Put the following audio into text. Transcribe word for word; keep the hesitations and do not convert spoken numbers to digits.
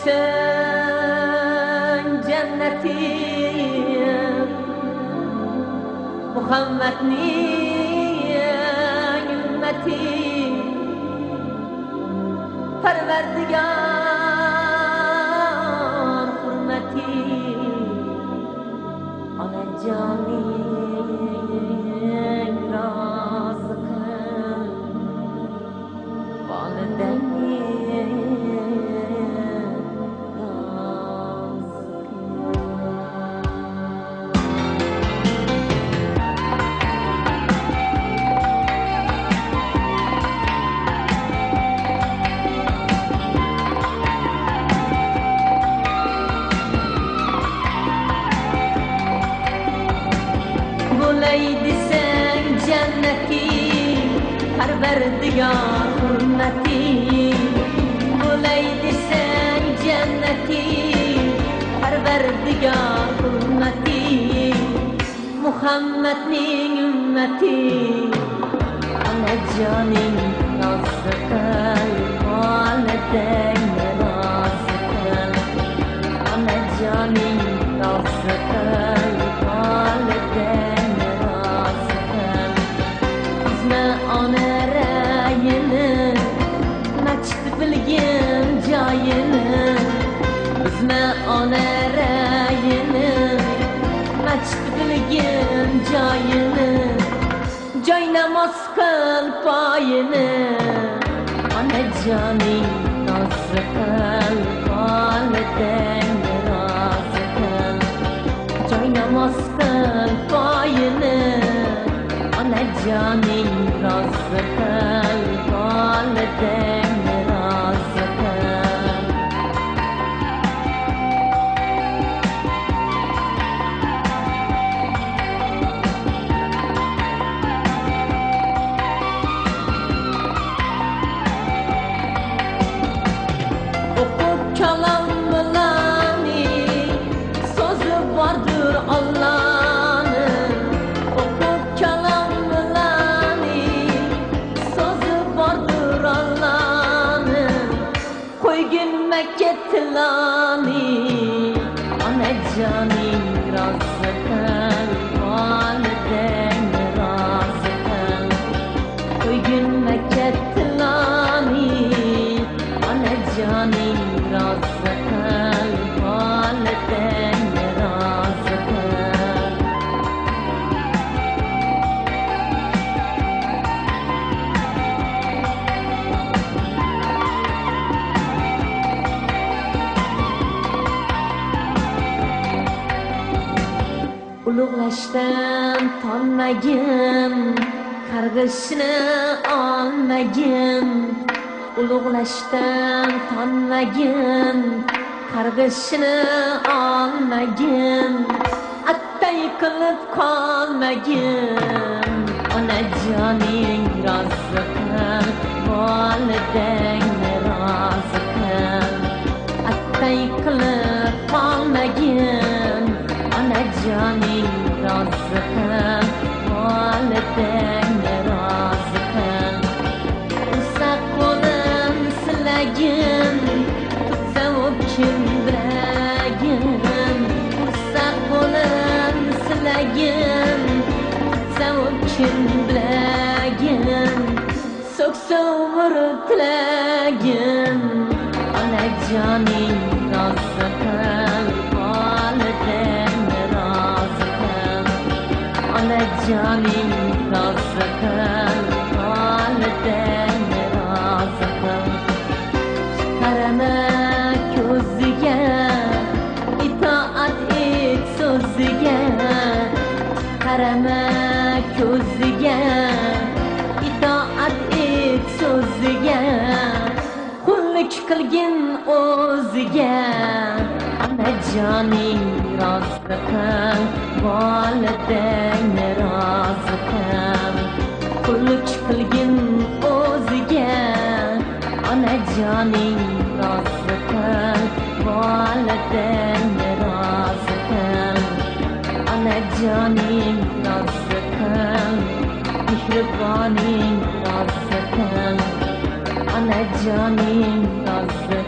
desin cennetim Muhammed'nin ümmeti Perverdigar hürmeti Ana canin razı kıl Valideyn Bulaydi sen cenneti Perverdigar hürmeti Bulaydi sen cenneti Perverdigar hürmeti Muhammed'nin ümmeti Ana canin razı kıl Valideyn razı kıl Ana canin razı kıl Valideyn Ana rayini Naçtı bilgin cayini Bizme ana rayini Naçtı bilgin cayini Caynamaz kıl payini Ana canin razı kıl Valideyn razı kıl Caynamaz kıl payini Ana canin razı kıl, valideyn razı kıl. Oku kalamlarını, sözü vardır Allah'ın. Oku kalamlarını, sözü vardır Allah'ın. Koygin Mekke tilani, ana canin razı kıl, valideyn razı kıl. Koygin Mekke tilani, ana canin razı kıl, valideyn razı kıl. Ulug'lashdan tonmagin, qarg'ishni olmagin. Ulug'lashdan tonmagin, qarg'ishni olmagin. Attay qilib qolmagin. Ona joning razı kıl, valideyn razı kıl. Attay qilib qolmagin. Ana canin razı kıl, valideyn razı kıl. Ursa qo'lim silagin, tutsa o'pkin bilagin. Ursa qo'lim silagin, tutsa o'pkin bilagin. So'ksa umr tilagin. Ana canin razı kıl, valideyn Ana canin razı kıl, valideyn razı kıl. Qarama ko'ziga, itoat et so'ziga. Qarama ko'ziga, itoat et so'ziga. Qullik qilgin o'ziga. Ana canin razı kıl, valideyn razı kıl. Qullik qilgin o'ziga. Ana canin razı kıl, valideyn razı kıl. Ana canin razı kıl, mehriboning razı kıl. Ana canin razı